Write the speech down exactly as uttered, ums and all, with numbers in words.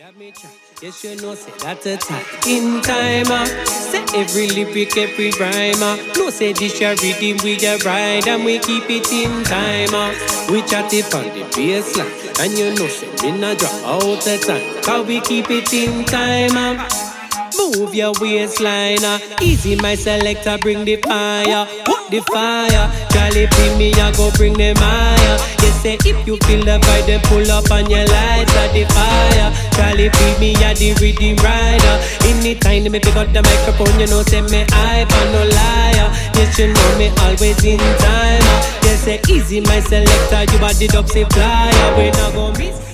Yes, you know, say that's a time in timer. Say every lyric, every rhymer. No, say this your rhythm, we a ride and we keep it in timer. We chat it on the baseline, and you know, say we not drop out the time. Cause we keep it in timer. Move your waistline, uh. Easy my selector, bring the fire. Put the fire. Charlie bring me, I go bring them higher. You say if you feel the vibe, then pull up on your lights at the fire. Charlie bring me, I the rhythm rider. Anytime me pick up the microphone, you know say me hype and no liar. Yes, you know me always in time. Uh. You say easy my selector, you are the dub supplier. We not gon' miss.